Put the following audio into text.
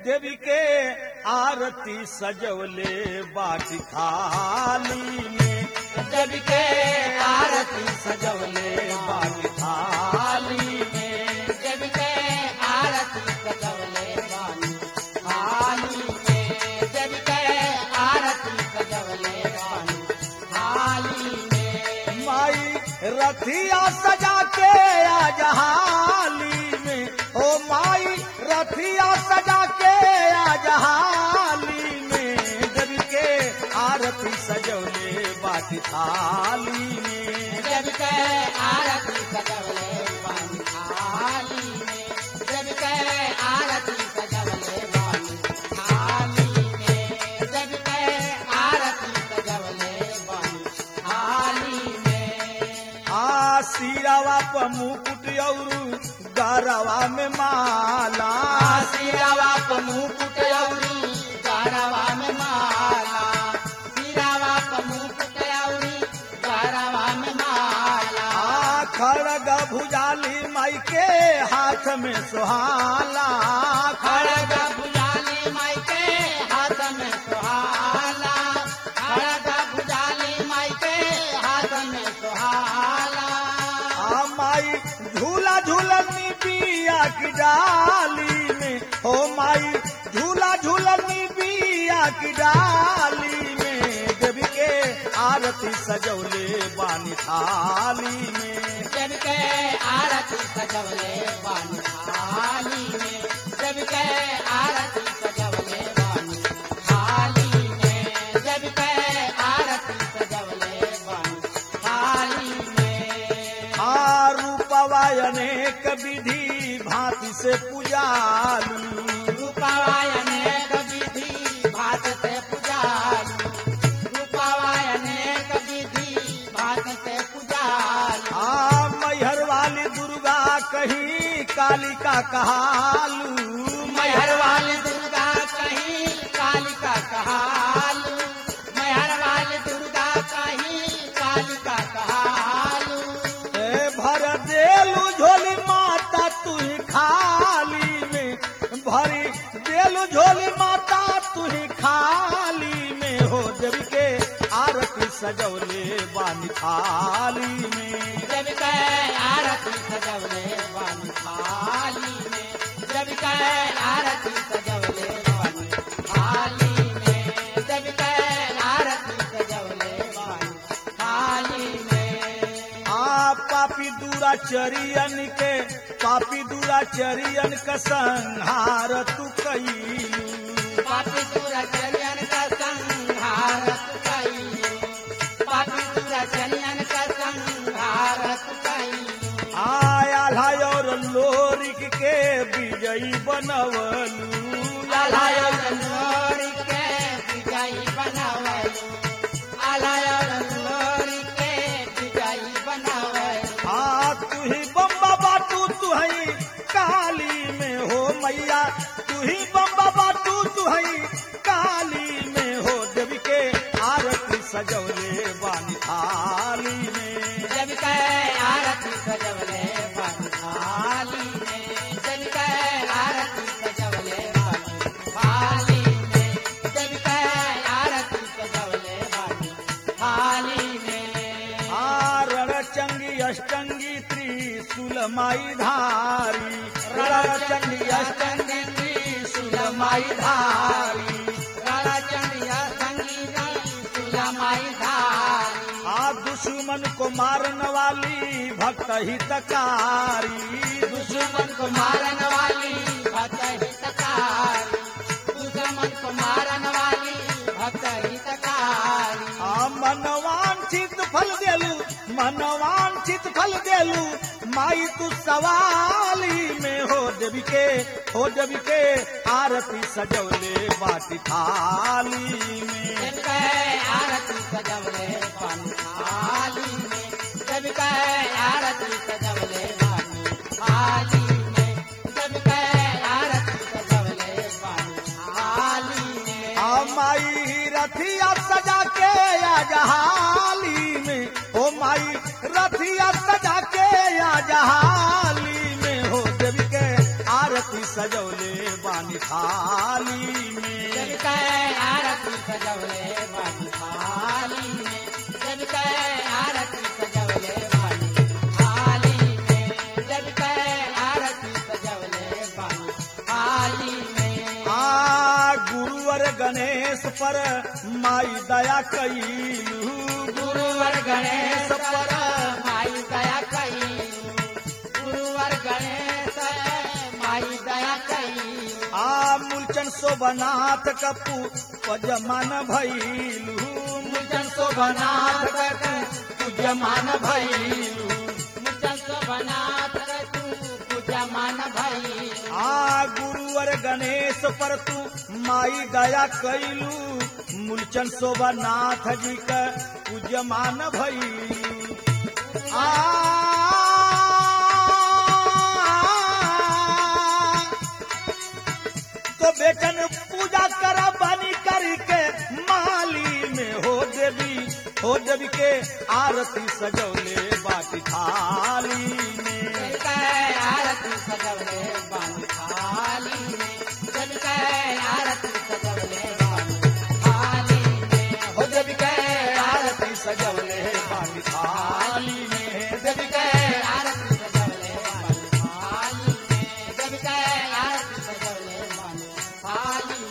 देवी के आरती सजवले बाटी थाली में, देवी के आरती सजवले बाटी थाली में, देवी के आरती सजवले बाटी थाली में, देवी के आरती सजवले बाटी थाली में। माई रथिया सजा के आजहाली में, ओ माई रथिया सजा के आजहाली में, देवी के आरती सजवले बाटी थाली में, देवी के आरती सजवले बाटी थाली में, देवी के आरती सजवले बाटी थाली में, देवी के आरती सजवले बाटी थाली में। सिरावा प मुकुट औरू गरवा में माला, सिरावा प मुकुट औरी गरवा में माला, सिरावा प मुकुट औरी गरवा में माला। खड़ग भुजाली माई के हाथ में सुहाला, खड़ग भुजाली माई के हाथ में सुहाला, खड़ग भुजाली माई के हाथ में सुहाला। माई झूला झूलनी बिया की डाली में, हो माई झूला झूलनी बिया की डाली में, देवी के आरती सजवले बानी थाली में, देवी के आरती सजवले बानी थाली में, देवी के आरती सजवले बानी थाली में, देवी के आरती सजवले बानी थाली में। रूपवा अनेक विधि भांति से पूजालू, रूपवा अनेक विधि भात से पुजालू, रूपवा अनेक विधि भात से पुजालू। मैहर वाली दुर्गा कहीं कालिका कहालू, मैहर वाली दुर्गा कहीं कालिका कहालू, मैहर वाली दुर्गा कहीं कालिका कहालू। भर देलू झोली माता तुही खाली में, भरी देलू झोली माता तुही खाली में, हो देवी के आरती सजवले बानी थाली में, देवी के आरती सजवले बानी थाली में, देवी के आरती सजवले बानी थाली में, देवी के आरती सजवले बानी थाली में। पापी दुराचरियन के, पापी दुराचरियन का संहार तू कईलू, पापी दुराचरियन का संहार तू कईलू, पापी दुराचरियन का संहार तू कईलू। आया और लोरिक के विजयी बनवलू, आलायर लोरी के विजयी बनवलू, आलायर लोरी के विजयी बनवलू। तुही बम्बा बाटू तुहई काली में, हो मैया तुही बम्बा बाटू तुहई काली में, हो देवी के आरती सजवले बानी थाली में, देवी के आरती सजवले बानी थाली में, देवी के आरती सजवले बानी थाली में, देवी के आरती सजवले बानी थाली में। रणचंगी अष्टंगी त्रिशूल माई धारी, रणचंडी अष्टंगी त्रिशूल माई धारी, रणचंडी अष्टंगी त्रिशूल माई धारी। दुश्मन को मारने वाली भक्त हितकारी, दुश्मन को मारने वाली भक्त हितकारी, दुश्मन को मारने वाली भक्त हितकारी। मनवांछित फल देलू, मनवांछित फल देलू माई तू सवाली में, हो देवी के, हो देवी के आरती सजवले बाटी थाली में, देवी के आरती सजवले बानी थाली में, देवी के आरती सजवले बानी थाली में, देवी के आरती सजवले बानी थाली में। माई रथिया सजा के आजहाली में, हो माई रथिया सजा के आजहाली में, हो देवी के आरती सजौले बानी थाली में। जब के आरती सजवले बानी थाली में, जब के आरती सजवले बानी थाली में, जब के आरती सजवले बानी थाली में। गुरुवर गणेश पर माई दया कईलू, गुरुवर गणेश पर माई दया कई, गुरुवर गणेश माई दया कई। मूलचन शोभनाथ कपू पजमान भैलू, मुचन शोभनाथ पूजमान भैलू, मुचन शोभनाथ पूजमान भैलू। गुरुवर गणेश पर तू माई दया कैलू, मूलचन शोभनाथ जी का पूजमान भैलू। तो बेटन पूजा करा बनी करके माली में हो देवी के आरती सजौले बाटी थाली में। जब के आरती सजवले बानी थाली में, जब के आरती सजवले बानी थाली में, हो देवी के आरती सजौले बाटी थाली में। देवी के आरती सजवले बानी थाली में, जब के आरती सजवले बानी थाली